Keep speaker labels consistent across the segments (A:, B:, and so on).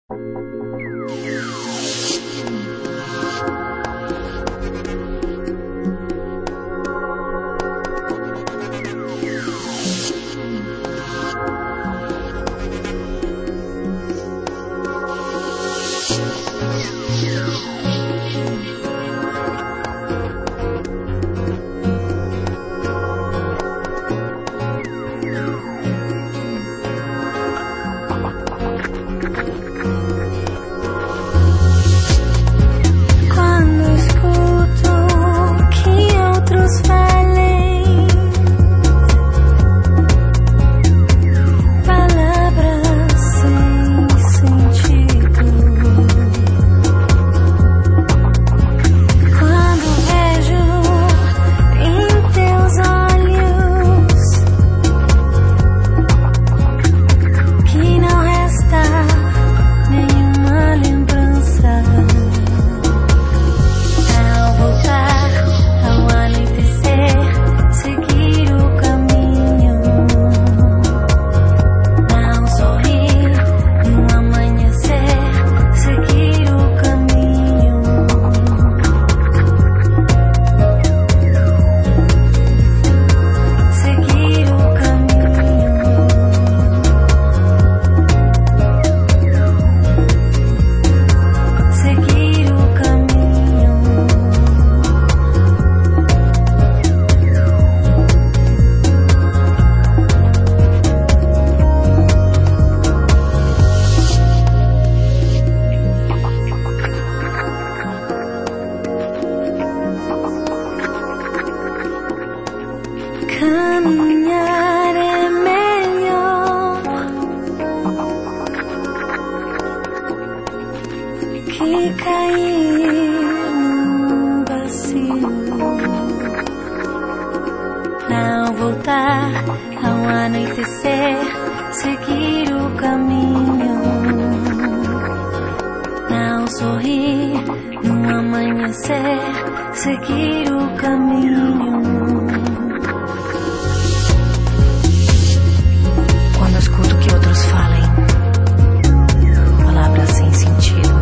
A: Caminhar é melhor que cair num vazio. Não voltar ao anoitecer, seguir o caminho. Não sorrir no amanhecer, seguir o caminho. Quando escuto que outros falem palavras sem sentido,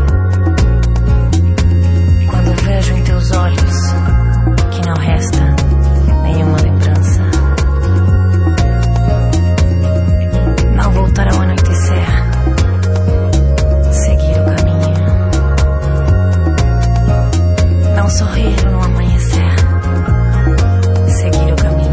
A: quando vejo em teus olhos que não resta nenhuma lembrança, não voltar ao anoitecer, seguir o caminho. Não sorrir no amanhecer, seguir o caminho.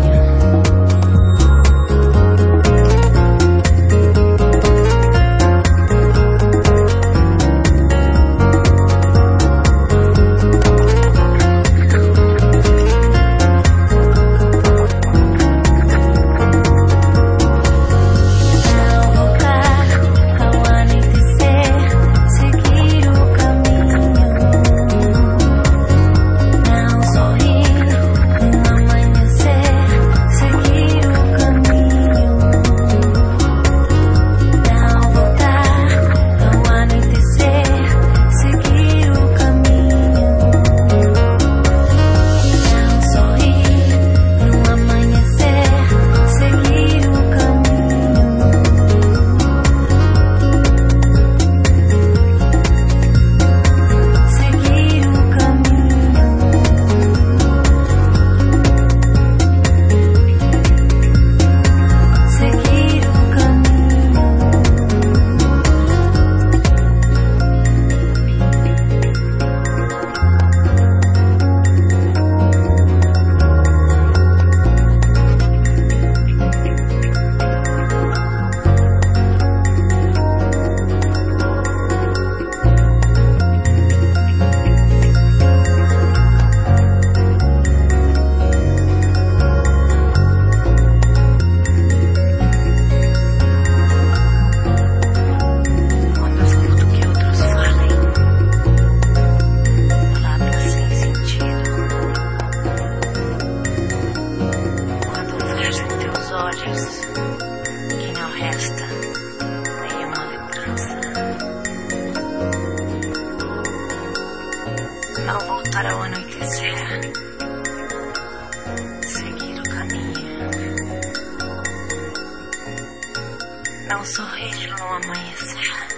A: Que não resta nenhuma lembrança. Não voltar ao anoitecer, seguir o caminho. Não sorrir no amanhecer.